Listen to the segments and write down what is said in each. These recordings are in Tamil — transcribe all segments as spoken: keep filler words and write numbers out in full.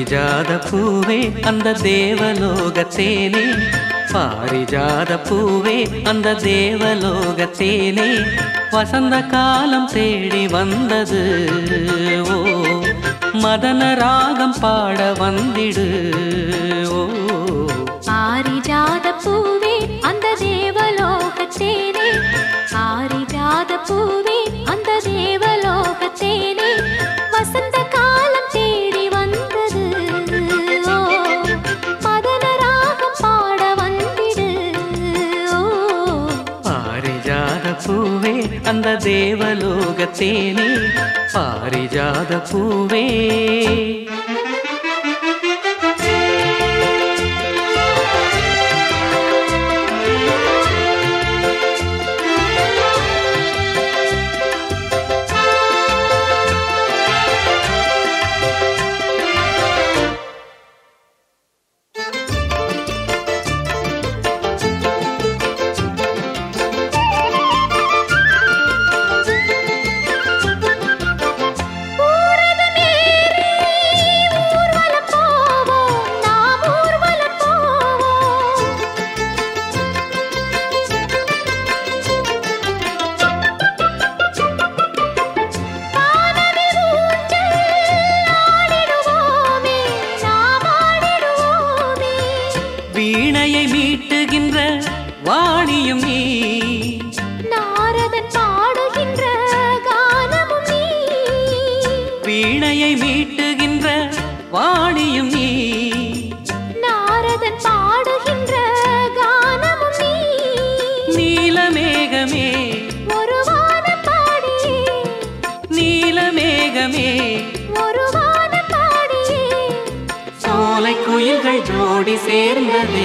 பாரிஜாத பூவே அந்த தேவலோகத்தேனே, பாரிஜாத பூவே அந்த தேவலோகத்தேனே, வசந்த காலம் தேடி வந்தது. ஓ மதன ராகம் பாட வந்திடு. ஓ பாரிஜாத பூவே அந்த தேவலோகத்தேனே, பாரிஜாத பூவே அந்த தேவலோகத்தேனே, வசந்த காலம் தேடி வந்தது. ஓ மதன ராகம் பாட வந்திடு. ஓ பாரிஜாத பூவே அந்த தேவலோகத்தேனே, பாரிஜாத பூவே. வீணையை மீட்டுகின்ற வாணியும் நீ, நாரதன் பாடுகின்ற கானமும் நீ. வீணையை மீட்டுகின்ற வாணியும் நீ, நாரதன் பாடுகின்ற கானமும் நீ. நீலமேகமே ஒரு வானம் பாடியே, நீலமேகமே ஒரு வானம் பாடியே, சோலை குயில்கள் ஜோடி சேர்ந்ததே.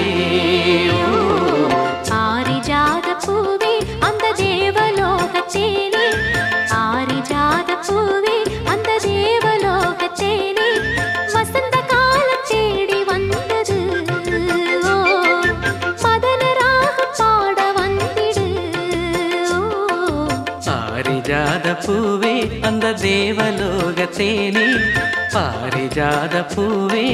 பாரிஜாத பூவே அந்த தேவலோகத்தேனே, பாரிஜாத பூவே அந்த தேவலோகத்தேனே, வசந்த காலம் தேடி வந்தது. ஓ மதன ராகம் பாட வந்திடு. ஓ பாரிஜாத பூவே அந்த தேவலோகத்தேனே, பாரிஜாத பூவே.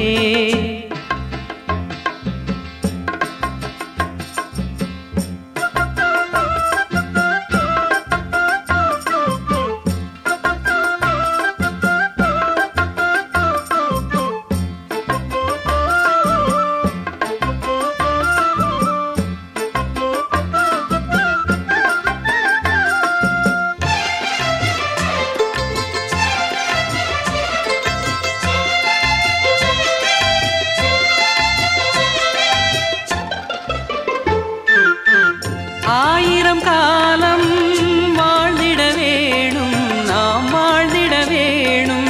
ஆயிரம் காலம் வாழ்ந்திட வேணும், நாம் வாழ்ந்திட வேணும்.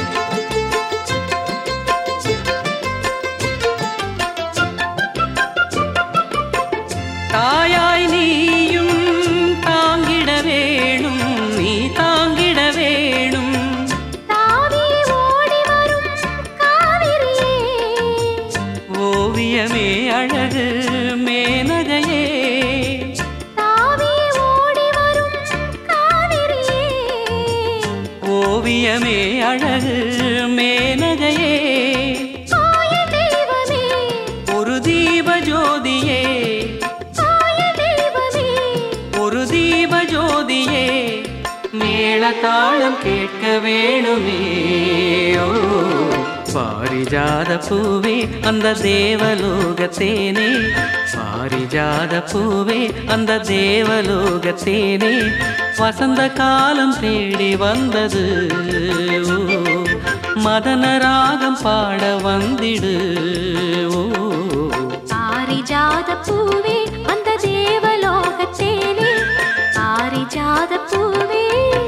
தாயாய் நீயும் தாங்கிட வேணும், நீ தாங்கிட வேணும். தாவி ஓடி வரும் காவிரியே, ஓவியமே அழகு மேனகையே, ஓவியமே அழகு மேனகையே, ஒரு தீப ஜோதியே, ஒரு தீப ஜோதியே, மேளதாளம் கேட்க வேணுமே. ஓ பாரிஜாத பூவே அந்த தேவலோகத்தேனே, பாரிஜாத பூவே அந்த தேவலோகத்தேனே, வசந்த காலம் தேடி வந்தது. ஓ மதன ராகம் பாட வந்திடு. ஓ பாரிஜாத பூவே அந்த தேவலோகத்தேனே, பாரிஜாத பூவே.